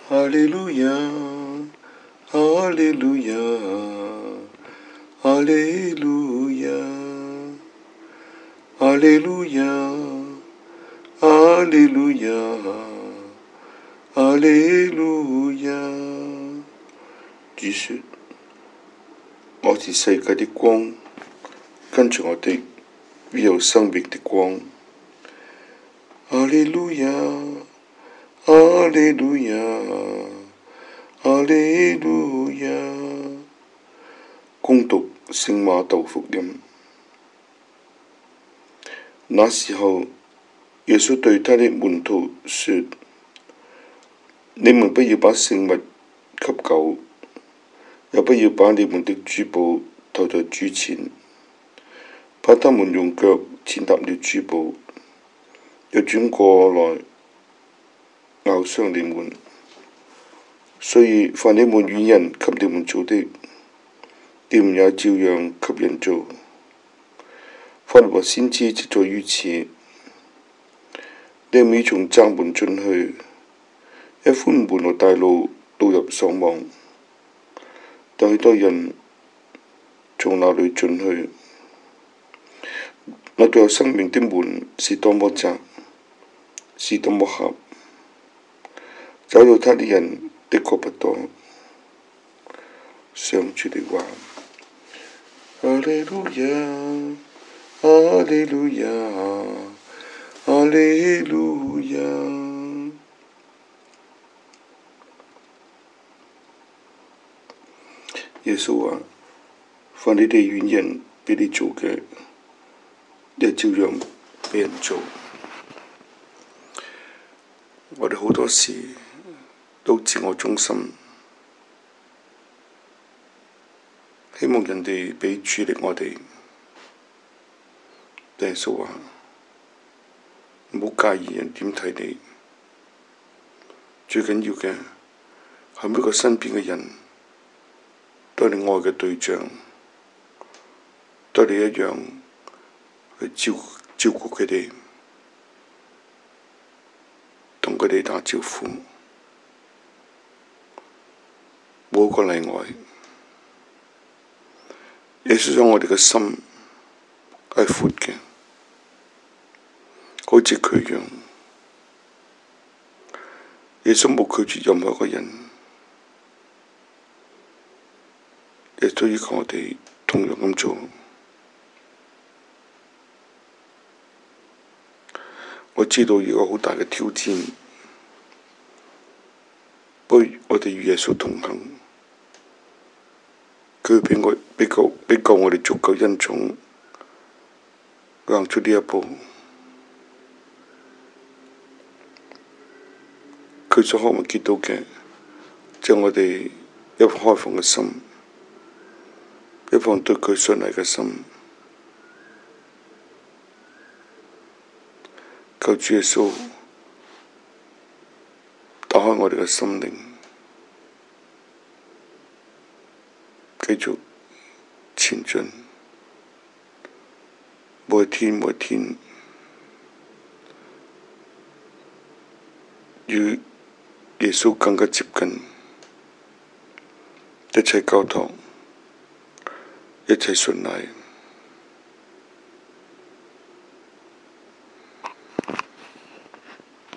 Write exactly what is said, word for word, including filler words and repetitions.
哈利路亚，哈利路亚，哈利路亚，哈利路亚，哈利路亚，哈利路亞。主說：我是世界的光，跟隨我的必有生命的光。哈利路亞，哈利路亞，哈利路亞。恭讀聖馬竇福音。那時候，耶穌對他的門徒說：你們不要把聖物給狗，也不要把你們的珠寶投在豬前，怕他們用腳踐踏了珠寶，又轉過來咬傷你們。所以凡你們與人給你們做的，你們也照樣給人做。法律和先知即在於此。你們已從窄門進去，一寬門和大路導入喪亡，但許多人從那裏進去。那導入生命的門是多麼窄，是多麼狹，找到他的人的確不多。上主的話。哈利路亞，哈利路亞，哈利路亞。耶穌話：凡你哋遠人俾你做嘅，你照樣俾人做。我哋好多時都自我中心，希望人哋俾注意力我哋。耶穌話：唔好介意人點睇你，最緊要嘅係每個身邊嘅人都係你愛嘅對象，都係你一樣去照照顧佢哋，同佢哋打招呼，冇一個例外。耶穌想我哋嘅心係闊嘅，好似佢一樣。耶穌冇拒絕任何一個人，耶穌要求我哋同樣咁做。我知道有個好大嘅挑戰，不過我哋與耶穌同行，佢會俾我俾夠俾夠我哋足夠恩寵，行出呢一步。佢所渴望見到嘅，就係我哋一顆開放嘅心，一顆對佢信賴嘅心。求主耶穌打開我哋嘅心靈，繼續前進，每一天每一天與耶穌更加接近，一切交託，一切信賴。